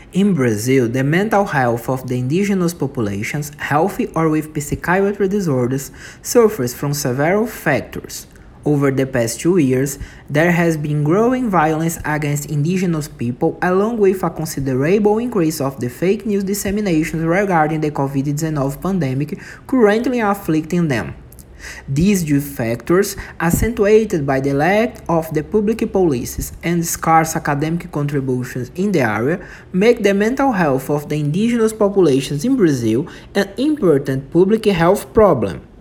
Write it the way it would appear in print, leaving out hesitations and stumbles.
In Brazil, the mental health of the indigenous populations, healthy or with psychiatric disorders, suffers from several factors. Over the past 2 years, there has been growing violence against indigenous people, along with a considerable increase of the fake news disseminations regarding the COVID-19 pandemic currently afflicting them. These two factors, accentuated by the lack of the public policies and scarce academic contributions in the area, make the mental health of the indigenous populations in Brazil an important public health problem.